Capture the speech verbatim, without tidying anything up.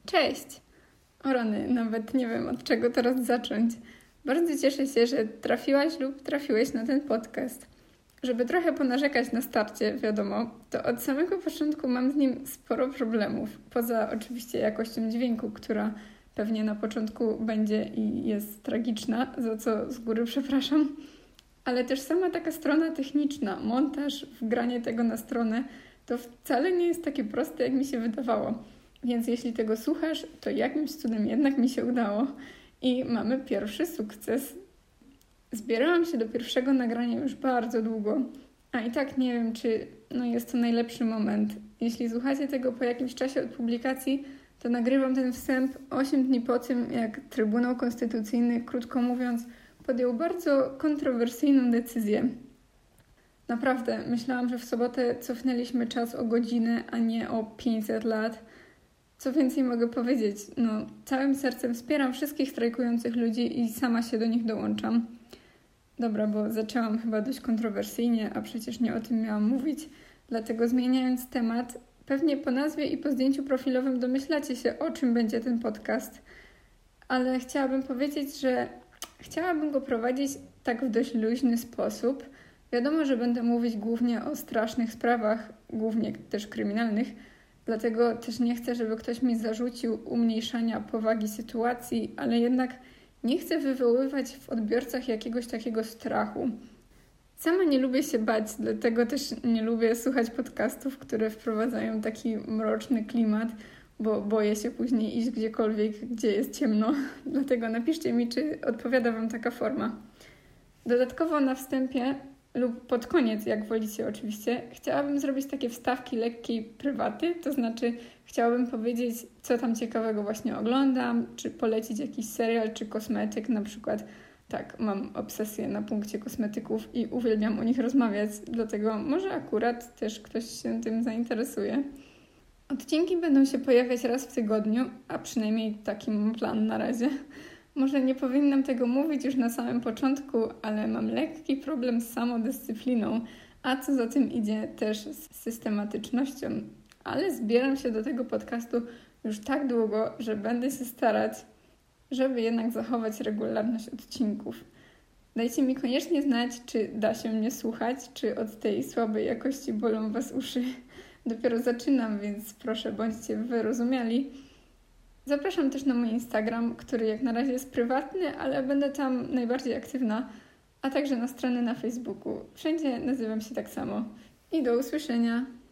Cześć! O rany, nawet nie wiem od czego teraz zacząć. Bardzo cieszę się, że trafiłaś lub trafiłeś na ten podcast. Żeby trochę ponarzekać na starcie, wiadomo, to od samego początku mam z nim sporo problemów. Poza oczywiście jakością dźwięku, która pewnie na początku będzie i jest tragiczna, za co z góry przepraszam. Ale też sama taka strona techniczna, montaż, wgranie tego na stronę, to wcale nie jest takie proste, jak mi się wydawało. Więc jeśli tego słuchasz, to jakimś cudem jednak mi się udało i mamy pierwszy sukces. Zbierałam się do pierwszego nagrania już bardzo długo, a i tak nie wiem, czy no jest to najlepszy moment. Jeśli słuchacie tego po jakimś czasie od publikacji, to nagrywam ten wstęp osiem dni po tym, jak Trybunał Konstytucyjny, krótko mówiąc, podjął bardzo kontrowersyjną decyzję. Naprawdę, myślałam, że w sobotę cofnęliśmy czas o godzinę, a nie o pięćset lat. Co więcej mogę powiedzieć? No, całym sercem wspieram wszystkich strajkujących ludzi i sama się do nich dołączam. Dobra, bo zaczęłam chyba dość kontrowersyjnie, a przecież nie o tym miałam mówić. Dlatego zmieniając temat, pewnie po nazwie i po zdjęciu profilowym domyślacie się, o czym będzie ten podcast. Ale chciałabym powiedzieć, że chciałabym go prowadzić tak w dość luźny sposób. Wiadomo, że będę mówić głównie o strasznych sprawach, głównie też kryminalnych, dlatego też nie chcę, żeby ktoś mi zarzucił umniejszania powagi sytuacji, ale jednak nie chcę wywoływać w odbiorcach jakiegoś takiego strachu. Sama nie lubię się bać, dlatego też nie lubię słuchać podcastów, które wprowadzają taki mroczny klimat, bo boję się później iść gdziekolwiek, gdzie jest ciemno. Dlatego napiszcie mi, czy odpowiada Wam taka forma. Dodatkowo na wstępie lub pod koniec, jak wolicie oczywiście, chciałabym zrobić takie wstawki lekkiej prywaty, to znaczy chciałabym powiedzieć, co tam ciekawego właśnie oglądam, czy polecić jakiś serial, czy kosmetyk, na przykład tak, mam obsesję na punkcie kosmetyków i uwielbiam o nich rozmawiać, dlatego może akurat też ktoś się tym zainteresuje. Odcinki będą się pojawiać raz w tygodniu, a przynajmniej taki mam plan na razie. Może nie powinnam tego mówić już na samym początku, ale mam lekki problem z samodyscypliną, a co za tym idzie też z systematycznością. Ale zbieram się do tego podcastu już tak długo, że będę się starać, żeby jednak zachować regularność odcinków. Dajcie mi koniecznie znać, czy da się mnie słuchać, czy od tej słabej jakości bolą Was uszy. Dopiero zaczynam, więc proszę bądźcie wyrozumiali. Zapraszam też na mój Instagram, który jak na razie jest prywatny, ale będę tam najbardziej aktywna, a także na strony na Facebooku. Wszędzie nazywam się tak samo. I do usłyszenia!